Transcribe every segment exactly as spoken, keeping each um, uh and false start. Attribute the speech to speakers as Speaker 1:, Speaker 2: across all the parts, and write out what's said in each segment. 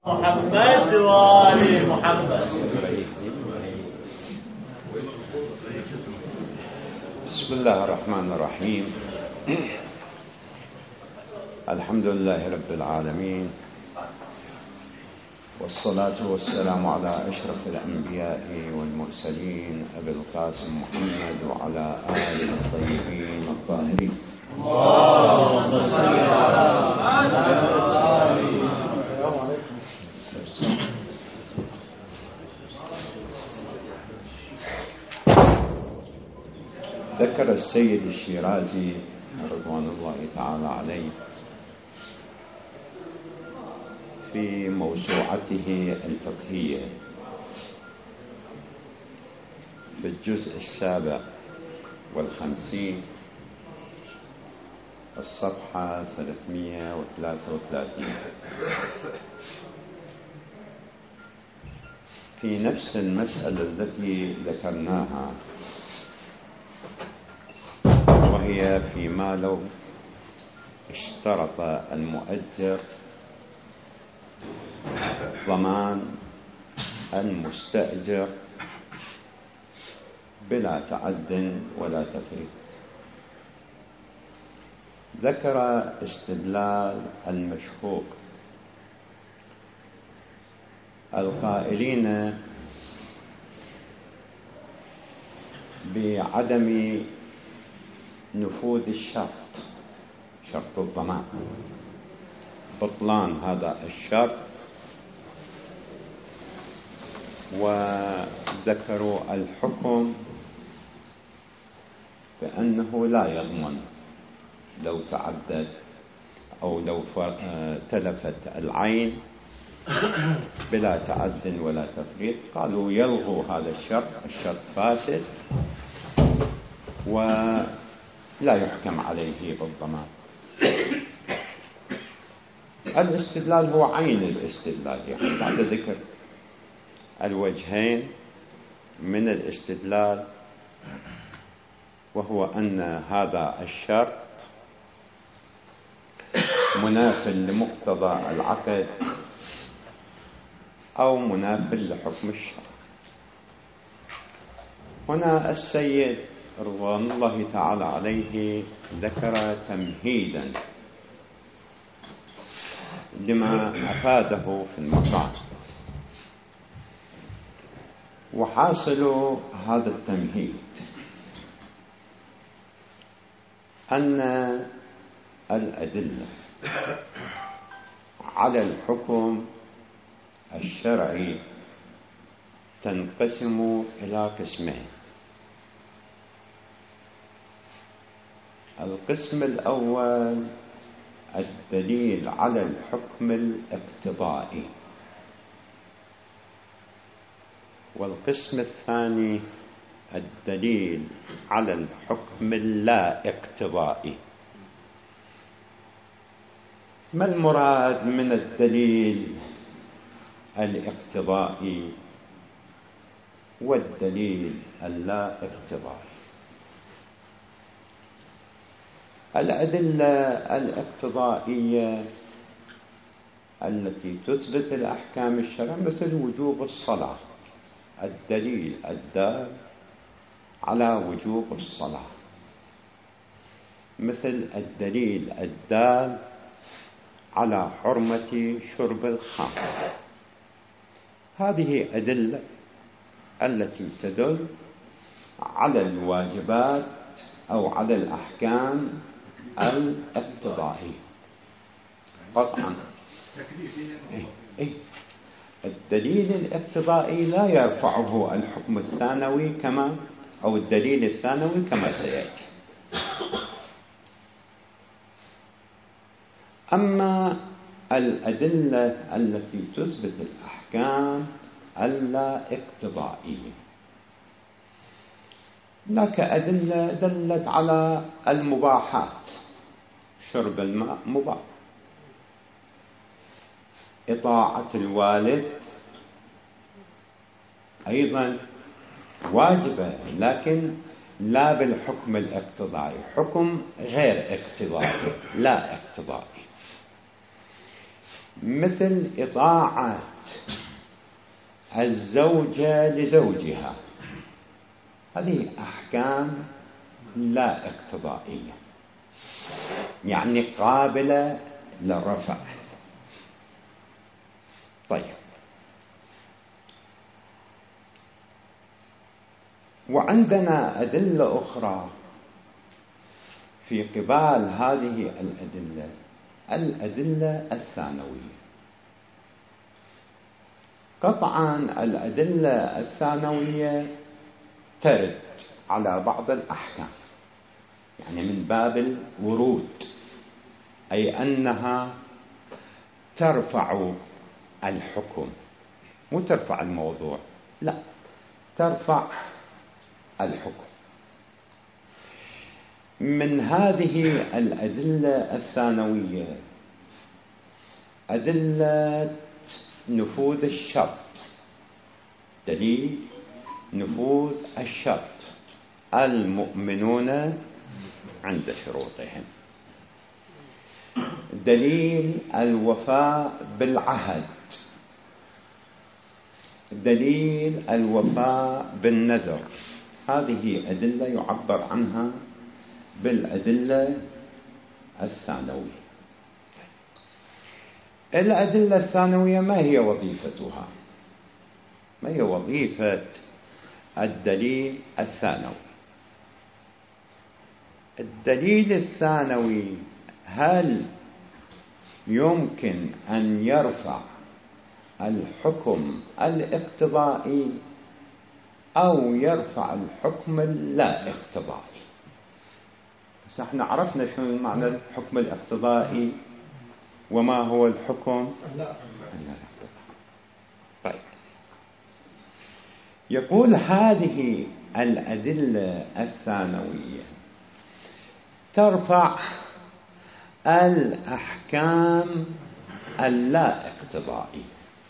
Speaker 1: محمد وآل محمد.
Speaker 2: بسم الله الرحمن الرحيم. الحمد لله رب العالمين، والصلاة والسلام على أشرف الأنبياء والمرسلين أبي القاسم محمد وعلى آله الطيبين الطاهرين. اللهم صل على ذكر السيد الشيرازي رضوان الله تعالى عليه في موسوعته الفقهية في الجزء السابع والخمسين الصفحة ثلاثمائة وثلاثة وثلاثين في نفس المسألة التي ذكرناها، وهي فيما لو اشترط المؤجر ضمان المستأجر بلا تعد ولا تفريط. ذكر استدلال المشهور القائلين بعدم نفوذ الشرط، شرط الضمان، بطلان هذا الشرط، وذكروا الحكم بأنه لا يضمن لو تعدد أو لو تلفت العين بلا تعد ولا تفريط. قالوا يلغوا هذا الشرط، الشرط فاسد ولا يحكم عليه بالضمان. الاستدلال هو عين الاستدلال، يعني بعد ذكر الوجهين من الاستدلال، وهو أن هذا الشرط مناف لمقتضى العقد أو مناف لحكم الشرع. هنا السيد رضوان الله تعالى عليه ذكر تمهيدا لما أفاده في المقام، وحاصل هذا التمهيد أن الأدلة على الحكم الشرعي تنقسم إلى قسمين. القسم الأول الدليل على الحكم الاقتضائي، والقسم الثاني الدليل على الحكم اللا اقتضائي. ما المراد من الدليل الاقتضائي والدليل اللا اقتضائي؟ الأدلة الاقتضائية التي تثبت الأحكام الشرعية مثل وجوب الصلاة، الدليل الدال على وجوب الصلاة، مثل الدليل الدال على حرمة شرب الخمر. هذه أدلة التي تدل على الواجبات أو على الأحكام الاقتضائية قطعا. إيه إيه الدليل الاقتضائي لا يرفعه الحكم الثانوي كما أو الدليل الثانوي كما سيأتي. أما الأدلة التي تثبت الأحكام اللا اقتضائية، هناك أدلة دلت على المباحات، شرب الماء مباح، إطاعة الوالد أيضا واجبة، لكن لا بالحكم الاقتضائي، حكم غير اقتضائي لا اقتضائي. مثل إطاعة الزوجة لزوجها، هذه أحكام لا اقتضائية، يعني قابلة للرفع. طيب، وعندنا أدلة أخرى في قبال هذه الأدلة، الأدلة الثانوية. قطعا الأدلة الثانوية ترد على بعض الأحكام، يعني من باب الورود، أي أنها ترفع الحكم، مو ترفع الموضوع، لا، ترفع الحكم. من هذه الأدلة الثانوية أدلة نفوذ الشرط، دليل نفوذ الشرط، المؤمنون عند شروطهم، دليل الوفاء بالعهد، دليل الوفاء بالنذر. هذه أدلة يعبر عنها بالأدلة الثانوية. الأدلة الثانوية ما هي وظيفتها؟ ما هي وظيفة الدليل الثانوي؟ الدليل الثانوي هل يمكن أن يرفع الحكم الاقتضائي أو يرفع الحكم اللا اقتضائي؟ بس احنا عرفنا شو معنى الحكم الاقتضائي وما هو الحكم اللا اقتضائي. طيب، يقول هذه الأدلة الثانوية ترفع الأحكام اللا اقتضائية،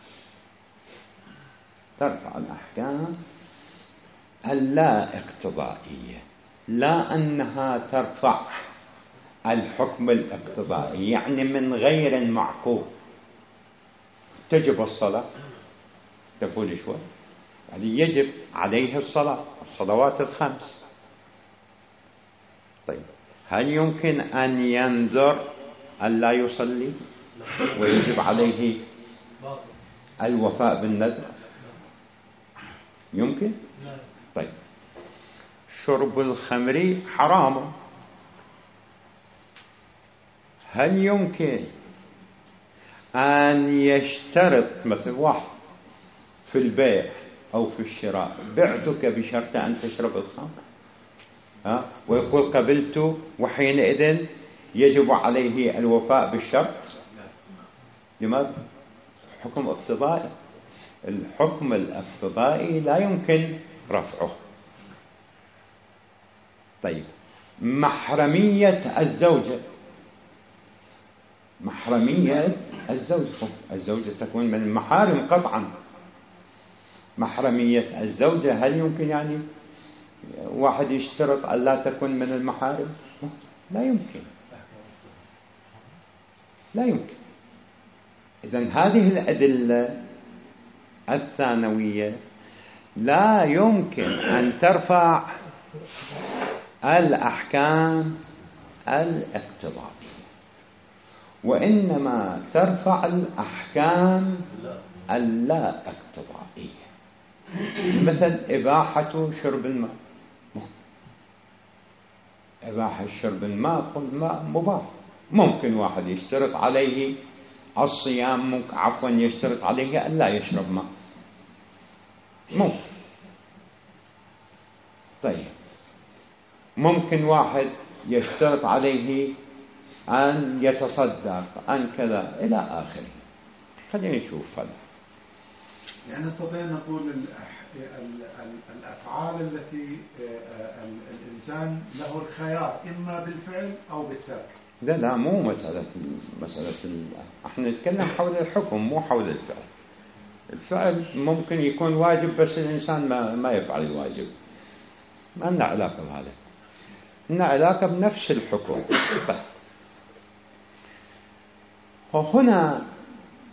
Speaker 2: ترفع الأحكام اللا اقتضائية، لا أنها ترفع الحكم الاقتضائي، يعني من غير معقول. تجب الصلاة، تقول شوي، يعني يجب عليه الصلاة، الصلوات الخمس. طيب، هل يمكن أن ينذر أن لا يصلي ويجب عليه الوفاء بالنذر؟ يمكن؟ طيب، شرب الخمر حرام، هل يمكن أن يشترط مثل واحد في البيع أو في الشراء، بعتك بشرط أن تشرب الخمر، ها؟ ويقول قبلت، وحينئذ يجب عليه الوفاء بالشرط؟ لماذا؟ حكم اقتضائي، الحكم الاقتضائي لا يمكن رفعه. طيب، محرمية الزوجة، محرمية الزوجة، الزوجة تكون من المحارم قطعا. محرمية الزوجة هل يمكن يعني واحد يشترط أن لا تكون من المحارم؟ لا يمكن، لا يمكن. إذن هذه الأدلة الثانوية لا يمكن أن ترفع الأحكام الاقتضائية، وإنما ترفع الأحكام اللا اقتضائية، مثل إباحة شرب الماء. إباحة شرب الماء، الماء مباح، ممكن واحد يشترط عليه الصيام، ممكن عفوا يشترط عليه أن لا يشرب ماء، ممكن. طيب، ممكن واحد يشترط عليه أن يتصدق، أن كذا إلى آخره. خلينا نشوف هذا.
Speaker 3: يعني نستطيع نقول الأفعال التي الإنسان له الخيار إما بالفعل أو بالترك.
Speaker 2: لا لا، مو مسألة مسألة احنا نتكلم حول الحكم مو حول الفعل. الفعل ممكن يكون واجب بس الإنسان ما ما يفعل الواجب، ما لنا علاقة بهذا، لنا علاقة بنفس الحكم. طيب، وهنا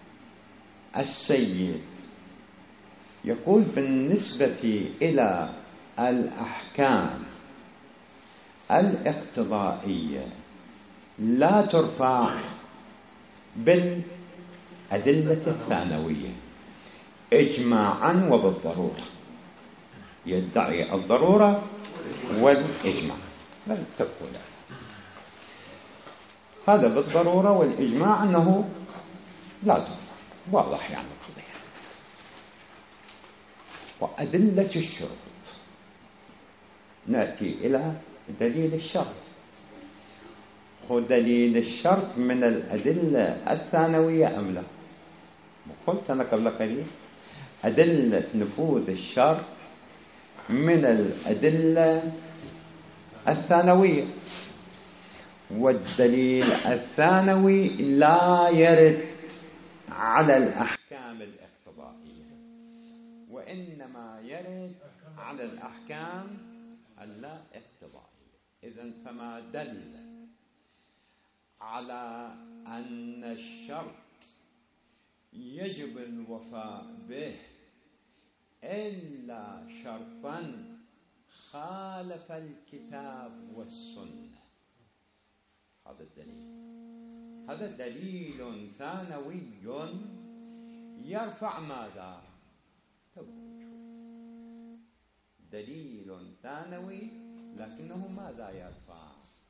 Speaker 2: السيد يقول بالنسبة إلى الأحكام الاقتضائية لا ترفع بالأدلة الثانوية إجماعا وبالضرورة، يدعي الضرورة والإجماع بل تقول هذا بالضرورة والإجماع أنه لا ترفع، واضح يعني القضية. وأدلة الشروط نأتي إلى دليل الشرط. ودليل الشرط من الأدلة الثانوية أم لا؟ قلت أنا قبل قليل أدلة نفوذ الشرط من الأدلة الثانوية، والدليل الثانوي لا يرد على الأحكام الاقتضائية، وإنما يرد على الأحكام اللا اقتضائية. إذن فما دل على أن الشرط يجب الوفاء به إلا شرطا خالف الكتاب والسنة، هذا الدليل هذا دليل ثانوي يرفع ماذا؟ دليل ثانوي لكنه ماذا يرفع؟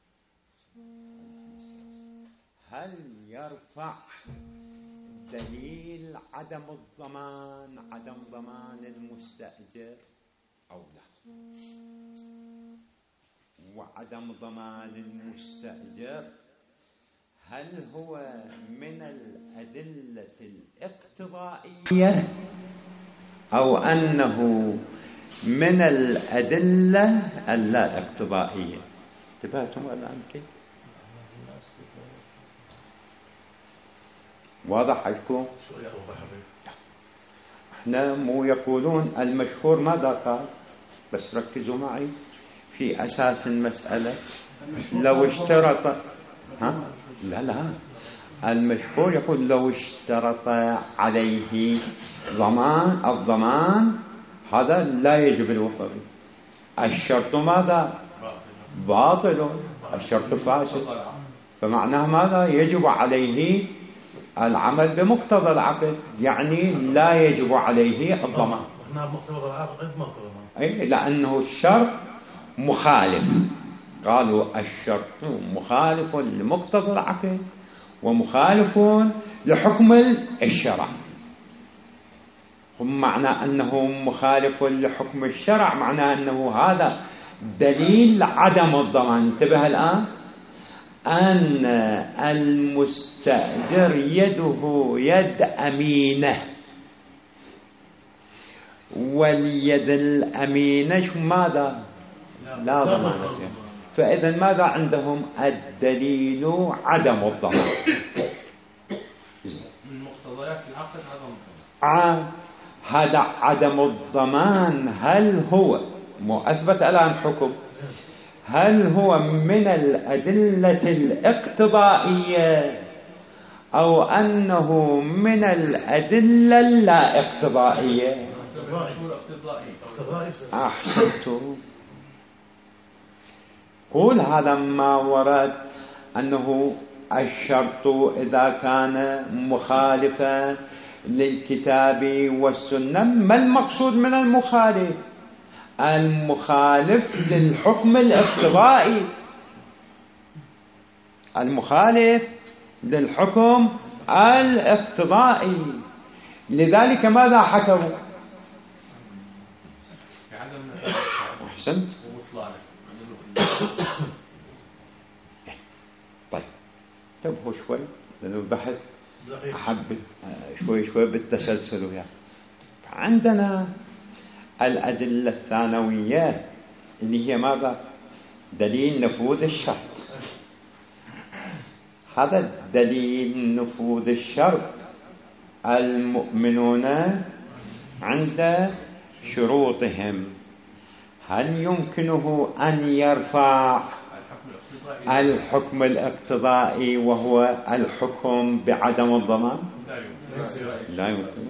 Speaker 2: هل يرفع دليل عدم الضمان، عدم ضمان المستأجر أو لا؟ وعدم ضمان المستأجر هل هو من الأدلة الاقتضائية أو أنه من الأدلة اللا اقتضائية؟ انتبهتم الآن كيف؟ واضح لكم؟ احنا مو يقولون المشهور ماذا قال؟ بس ركزوا معي في أساس المسألة. لو اشترط ها؟ لا لا المشهور يقول لو اشترط عليه ضمان الضمان هذا لا يجب الوفاء به. الشرط ماذا؟ باطل، الشرط فاسد، فمعناه ماذا؟ يجب عليه العمل بمقتضى العقد، يعني لا يجب عليه الضمان. أي لأنه الشرط مخالف، قالوا الشرط مخالف لمقتضى العقد ومخالف لحكم الشرع. هم معنى أنه مخالف لحكم الشرع معناه أنه هذا دليل عدم الضمان. انتبه الآن أن المستأجر يده يد أمينة، واليد الأمينة ماذا؟ لا ضمان فيها. فإذا ماذا عندهم؟ الدليل عدم الضمان.
Speaker 4: من مقتضيات العقد عدم
Speaker 2: الضمان. هذا عدم الضمان هل هو مؤثبت الآن حكم؟ هل هو من الأدلة الاقتضائية أو أنه من الأدلة اللا اقتضائية؟ أحسنتم. قول هذا ما ورد أنه الشرط إذا كان مخالفا للكتاب والسنة. ما المقصود من المخالف؟ المخالف للحكم الاقتضائي، المخالف للحكم الاقتضائي. لذلك ماذا حكموا؟ أحسنت. طيب انتبهوا شوي لأنه البحث أحب شوي شوي بالتسلسل يعني. عندنا الأدلة الثانوية اللي هي ماذا؟ دليل نفوذ الشرط. هذا دليل نفوذ الشرط المؤمنون عند شروطهم هل يمكنه أن يرفع الحكم الاقتضائي وهو الحكم بعدم الضمان؟ لا يمكن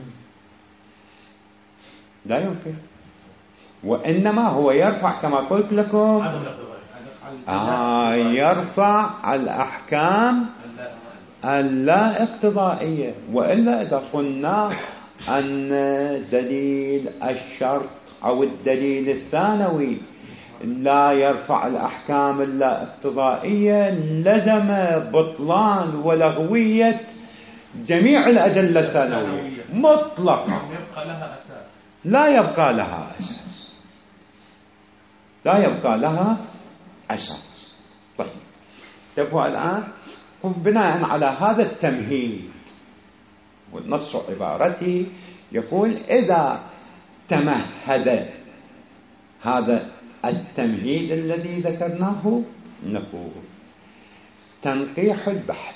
Speaker 2: لا يمكن وإنما هو يرفع كما قلت لكم آه يرفع الأحكام اللا اقتضائية. وإلا إذا قلنا أن دليل الشرط أو الدليل الثانوي لا يرفع الأحكام اللا اقتضائية لزم بطلان ولغوية جميع الأدلة الثانوية مطلقا، لا يبقى لها أساس، لا يبقى لها أساس. طيب تبقى الآن بناء على هذا التمهيد والنص عبارته يقول إذا تمهد هذا التمهيد الذي ذكرناه نقول تنقيح البحث،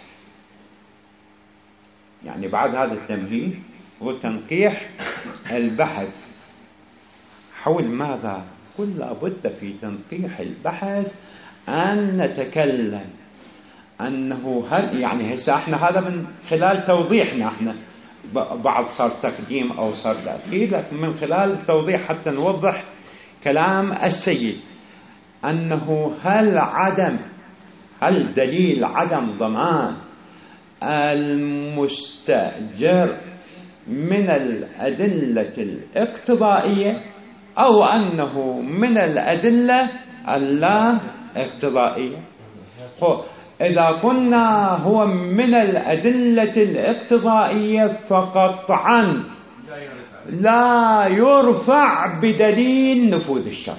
Speaker 2: يعني بعد هذا التمهيد هو تنقيح البحث حول ماذا؟ قل لابد في تنقيح البحث أن نتكلم أنه هل يعني هسه احنا هذا من خلال توضيحنا احنا بعض صار تقديم أو صار تأكيد، لكن من خلال توضيح حتى نوضح كلام السيد أنه هل عدم هل دليل عدم ضمان المستأجر من الأدلة الاقتضائية أو أنه من الأدلة اللا اقتضائية. إذا قلنا هو من الأدلة الاقتضائية فقطعا لا يرفع بدليل نفوذ الشرط،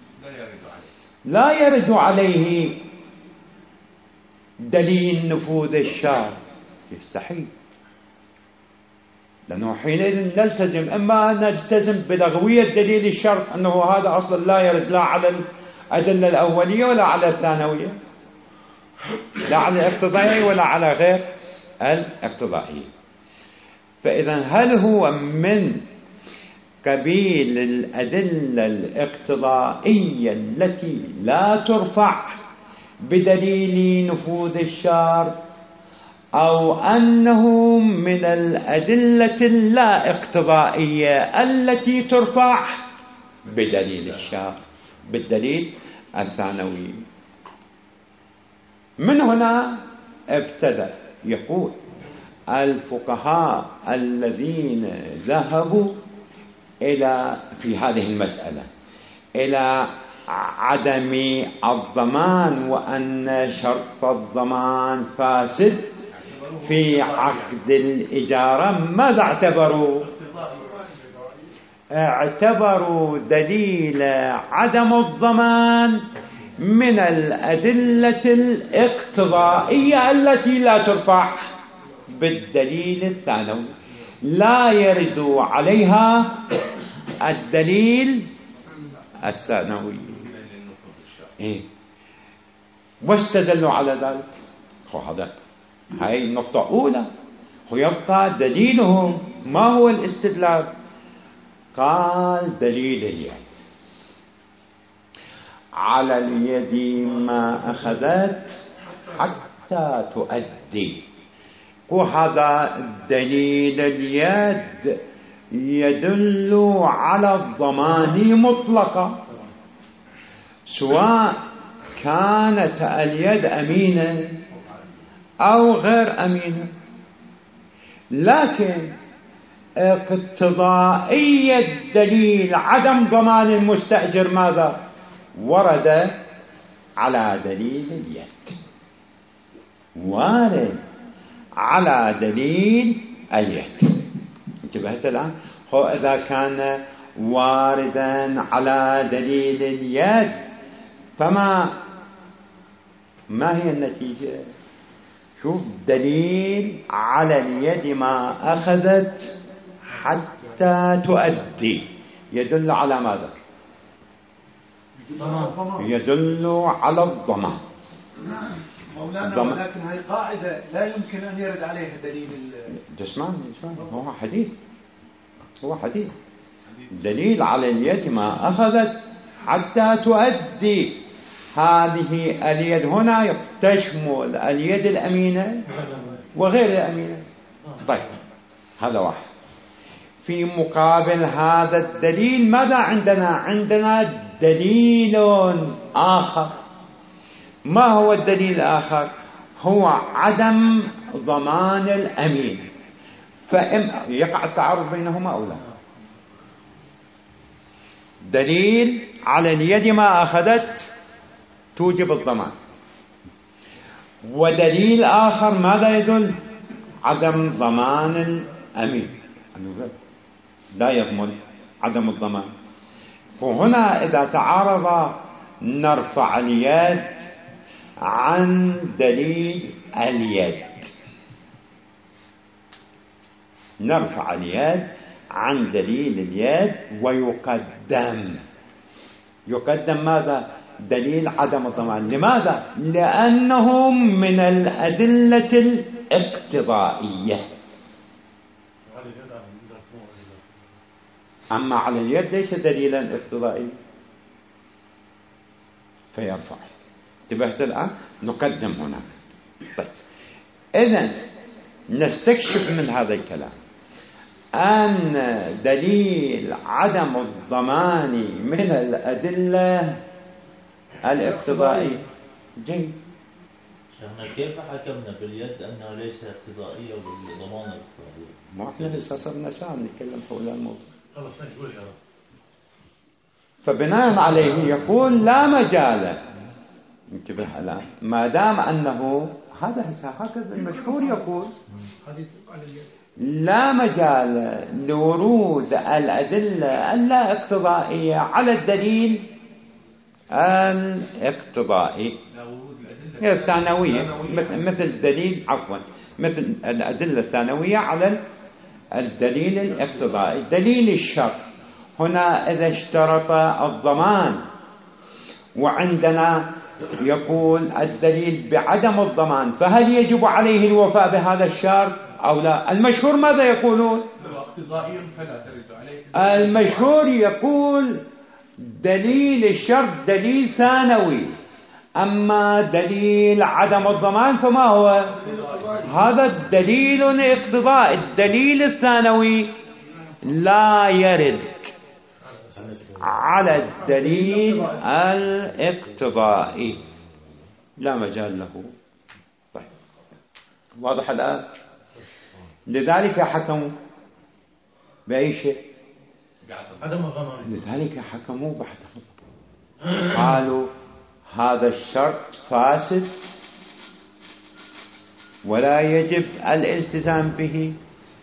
Speaker 2: لا يرد عليه دليل نفوذ الشرط، يستحيل، لأنه حينئذ نلتزم إما نلتزم بلغوية دليل الشرط أنه هذا أصلا لا يرد لا على الأدلة الأولية ولا على الثانوية، لا على الاقتضائية ولا على غير الاقتضائية. فإذا هل هو من قبيل الأدلة الاقتضائية التي لا ترفع بدليل نفوذ الشرط أو أنه من الأدلة اللا اقتضائية التي ترفع بدليل الشرط بالدليل الثانوي؟ من هنا ابتدأ يقول الفقهاء الذين ذهبوا إلى في هذه المسألة إلى عدم الضمان وأن شرط الضمان فاسد في عقد الإجارة، ماذا اعتبروا؟ اعتبروا دليل عدم الضمان من الأدلة الاقتضائية التي لا ترفع بالدليل الثانوي، لا يرد عليها الدليل الثانوي. إيه؟ واستدلوا على ذلك. هذا هاي النقطة أولى. ويبقى دليلهم ما هو الاستدلال؟ قال دليل اليد، على اليد ما أخذت حتى تؤدي، وهذا دليل اليد يدل على الضمان مطلقا، سواء كانت اليد أمينة أو غير أمينة، لكن اقتضائية دليل عدم ضمان المستأجر ماذا؟ ورد على دليل اليد، وارد على دليل اليد. انتبهت الآن؟ هو إذا كان واردا على دليل اليد فما ما هي النتيجة؟ شوف، دليل على اليد ما أخذت حتى تؤدي يدل على ماذا؟ يدل على الضمان.
Speaker 3: مولانا ولكن هذه قاعدة لا يمكن أن يرد عليها دليل.
Speaker 2: جسمان جسمان هو حديث، هو حديث دليل على اليد ما أخذت حتى تؤدي. هذه اليد هنا تشمل اليد الأمينة وغير الأمينة. طيب هذا واحد. في مقابل هذا الدليل ماذا عندنا؟ عندنا دليل آخر. ما هو الدليل الآخر؟ هو عدم ضمان الأمين. فإما يقع التعارض بينهما أو لا. دليل على اليد ما أخذت توجب الضمان، ودليل آخر ماذا يدل؟ عدم ضمان الأمين، لا يضمن عدم الضمان. وهنا إذا تعارض نرفع اليد عن دليل اليد، نرفع اليد عن دليل اليد ويقدم يقدم ماذا؟ دليل عدم الضمان. لماذا؟ لأنه من الأدلة الاقتضائية. أما على اليد ليس دليلا اقتضائيا فيرفع. انتبهت الآن؟ نقدم هناك. طيب، إذن نستكشف من هذا الكلام أن دليل عدم الضمان من الأدلة الاقتضائية. جيد.
Speaker 1: كيف حكمنا باليد أنها ليس اقتضائية والضمان اقتضائي؟
Speaker 2: ما احنا لسه صرنا ساعة نتكلم حول الموضوع.
Speaker 4: خلاص نقول يا رب.
Speaker 2: فبناء عليه يقول لا مجال. انتبه الآن، ما دام أنه هذا هكذا المشهور يقول لا مجال لورود الأدلة اللا اقتضائية على الدليل الاقتضائي الثانوية، مثل الدليل عفوا مثل الأدلة الثانوية على الدليل الاقتضائي. دليل الشرط هنا إذا اشترط الضمان، وعندنا يقول الدليل بعدم الضمان، فهل يجب عليه الوفاء بهذا الشرط أو لا؟ المشهور ماذا يقولون؟
Speaker 4: فلا ترد عليه.
Speaker 2: المشهور يقول دليل الشرط دليل ثانوي، أما دليل عدم الضمان فما هو؟ هذا الدليل اقتضاء. الدليل الثانوي لا يرد على الدليل الاقتضائي، لا مجال له. طيب، واضح الآن؟ لذلك حكموا بأي شيء؟
Speaker 4: عدم الضمان.
Speaker 2: لذلك حكموا بعدم. قالوا هذا الشرط فاسد ولا يجب الالتزام به،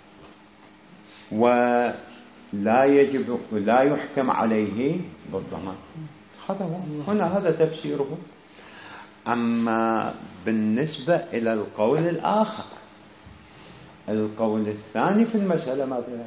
Speaker 2: ولا يجب لا يحكم عليه بالضمان. هذا هنا هذا تفسيره. أما بالنسبة إلى القول الآخر، القول الثاني في المسألة ماذا؟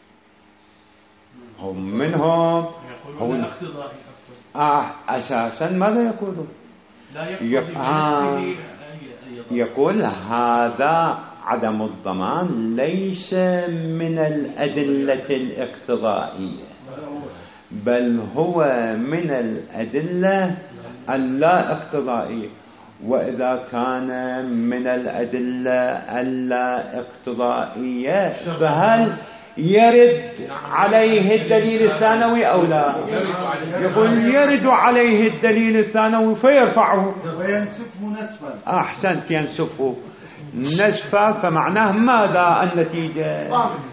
Speaker 2: هم منهم
Speaker 4: يقولون اقتضائي
Speaker 2: آه أساسا ماذا يقولون؟
Speaker 4: لا يقتضي
Speaker 2: آه يقول هذا عدم الضمان ليس من الأدلة الاقتضائية، بل هو من الأدلة اللا اقتضائية. وإذا كان من الأدلة اللا اقتضائية فهل يرد عليه الدليل الثانوي أو لا؟ يقول يرد عليه الدليل الثانوي فيرفعه
Speaker 3: وينسفه نسفا.
Speaker 2: أحسنت، ينسفه نسفا. فمعناه ماذا النتيجة؟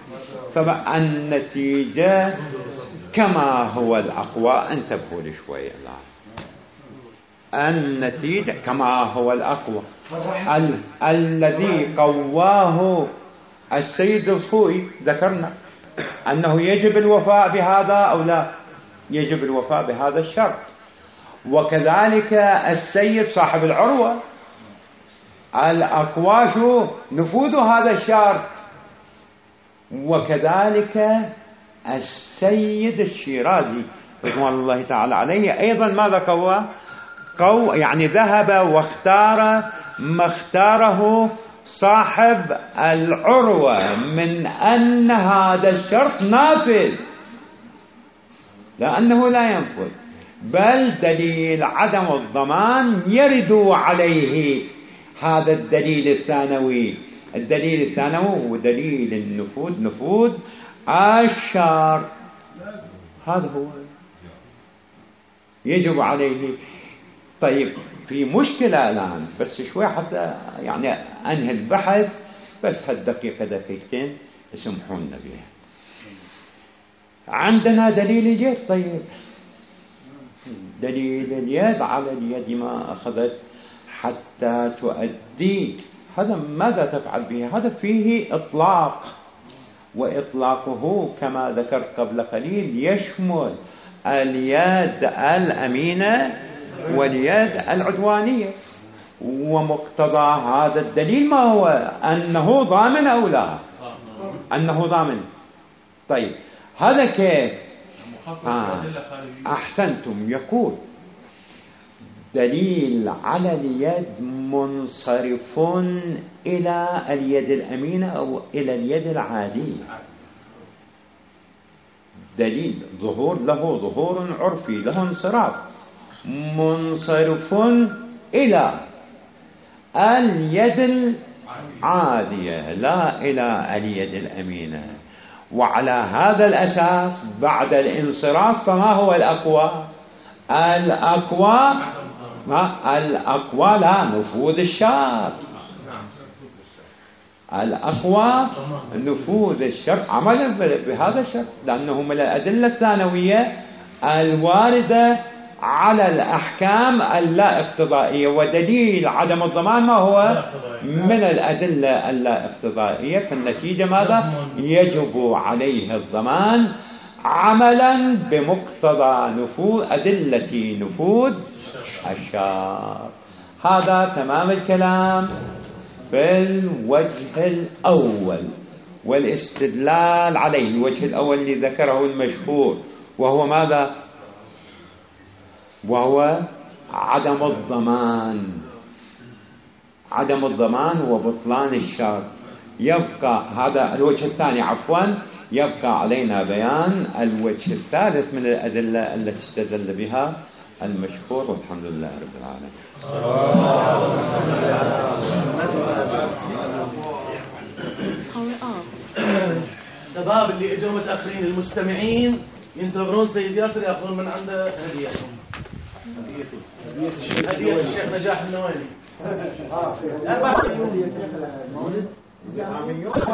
Speaker 2: فالنتيجة كما هو الأقوى. انتبهوا لي شوية الآن. النتيجة كما هو الأقوى ال الذي قواه السيد الخوئي. ذكرنا أنه يجب الوفاء بهذا أو لا؟ يجب الوفاء بهذا الشرط. وكذلك السيد صاحب العروة الأقوى شو؟ نفوذ هذا الشرط. وكذلك السيد الشيرازي رضوان الله تعالى عليه أيضا ماذا قوى؟ قو يعني ذهب واختار ما اختاره صاحب العروة من أن هذا الشرط نافذ، لأنه لا ينفذ، بل دليل عدم الضمان يرد عليه هذا الدليل الثانوي الدليل الثاني هو دليل النفوذ، نفوذ الشر. هذا هو يجب عليه. طيب في مشكلة الآن، بس شوي حتى يعني أنهي البحث، بس هالدقيقة دقيقتين اسمحوا لنا بها. عندنا دليل اليد. طيب دليل اليد على اليد ما أخذت حتى تؤدي، هذا ماذا تفعل به؟ هذا فيه إطلاق، وإطلاقه كما ذكرت قبل قليل يشمل اليد الأمينة واليد العدوانية. ومقتضى هذا الدليل ما هو؟ أنه ضامن أو لا؟ أنه ضامن. طيب هذا كيف؟ آه. أحسنتم. يقول دليل على اليد منصرف إلى اليد الأمينة أو إلى اليد العادية. دليل ظهور له ظهور عرفي، له انصراف، منصرف إلى اليد العادية لا إلى اليد الأمينة. وعلى هذا الأساس بعد الانصراف فما هو الأقوى؟ الأقوى ما الأقوى لا نفوذ الشر. الأقوى نفوذ الشر عملا بهذا الشر، لأنه من الأدلة الثانوية الواردة على الأحكام اللا اقتضائية. ودليل عدم الضمان ما هو؟ من الأدلة اللا اقتضائية. فالنتيجة ماذا؟ يجب عليه الضمان عملا بمقتضى نفوذ أدلة نفوذ الشر. هذا تمام الكلام في الوجه الأول، والاستدلال عليه. الوجه الأول اللي ذكره المشهور وهو ماذا؟ وهو عدم الضمان، عدم الضمان وبطلان الشر. يبقى هذا الوجه الثاني، عفوا يبقى علينا بيان الوجه الثالث من الأدلة التي استدل بها المشهور. والحمد لله رب العالمين.
Speaker 5: شباب اللي اجوا متاخرين المستمعين ينتظرون سيد ياسر ياخذون من عنده هديتهم. هدية الشيخ نجاح النويني.